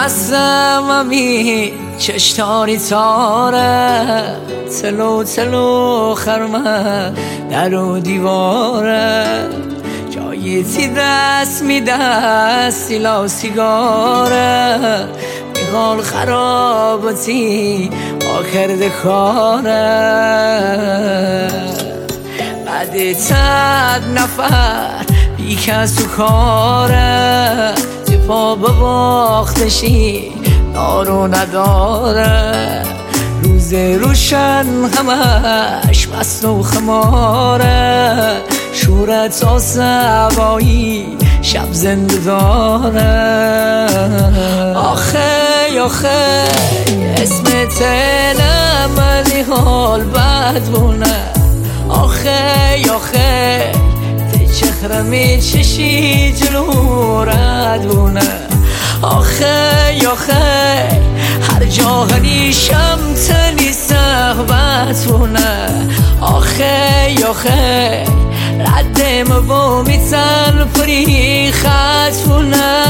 مستم امی چشتاری تاره تلو تلو خرمه در و دیواره جایی تی دست میده سیلا سیگاره میخال خرابتی آخرد کاره بعد تد نفر بی کس و کاره پا بباختشی دارو نداره روز روشن همش مست و خماره شورت آسبایی شب زنده داره آخه آخه اسم تنم ولی حال بد بونه آخه آخه چخره می چشی جلو رد بونه آخه آخه هر جا هنیشم تنی صحبت بونه آخه آخه ردم با میتن پری خط بونه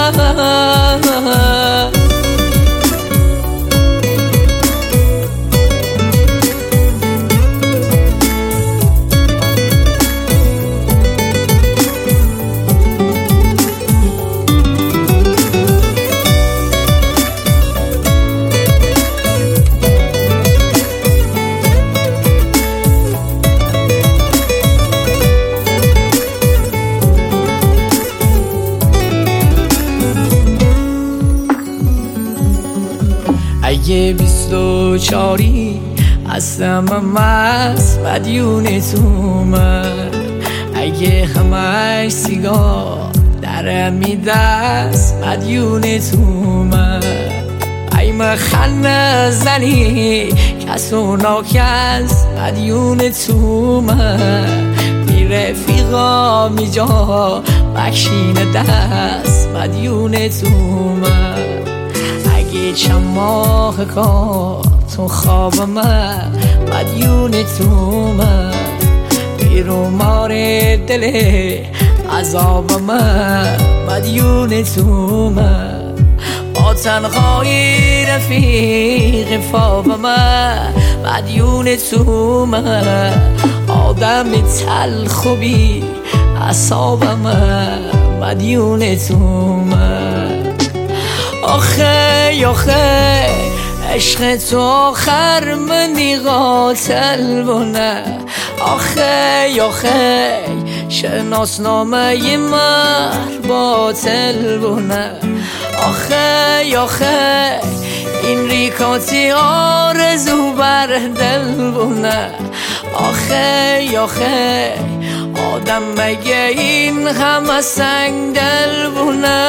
اگه 24 هستم مست مدیونت اومد اگه همش سیگار درم میدست مدیونت اومد ای مخن زنی کس و ناکس مدیونت اومد بی رفیقا میجا بکشین دست مدیونت اومد چند ماه کار تو خواب من مدیونت اومد بیرو مار دل عذاب من مدیونت اومد با تنهایی رفیق فاب من مدیونت اومد آدم تلخ و بی اعصاب من مدیونت اومد آخه آخه عشق تو آخر منی قاتل بونه آخه آخه شناسنامه مر باطل بونه آخه آخه این ریکاتی آرزو بر دل بونه آخه آخه آدم مگه این همه سنگ دل بونه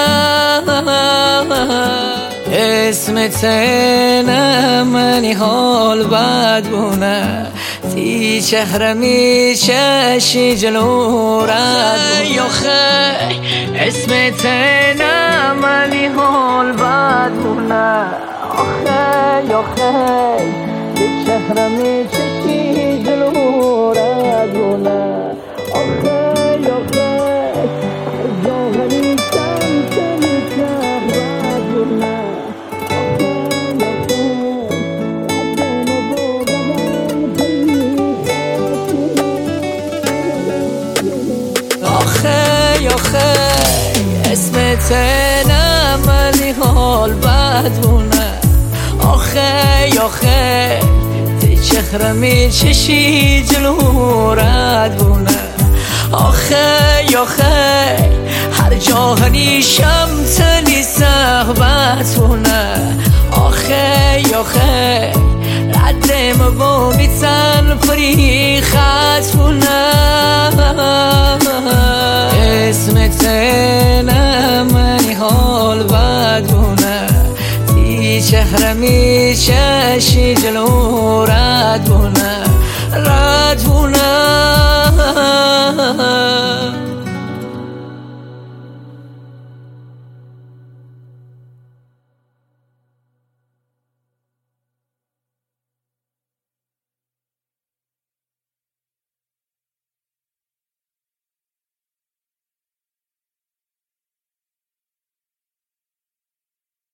اسم تنم منی حال بد بونه تی چهره می چشی جلو رد آخه اسم تنم منی حال بد بونه آخه آخه تی چهره می چشی جلو رد بونه آخه آخه جاهلی سمت میتر بد بونه آخه آخه اسم تنم ولی حال بد بونه آخه آخه تی چهره می چشی جلو رد بونه آخه آخه هر جا هنیشم تنی صحبت بونه آخه آخه ردم با میتن پری خط بونه اسم تنم منی حال بد بونه تی چهره می چشی جلو رد بونه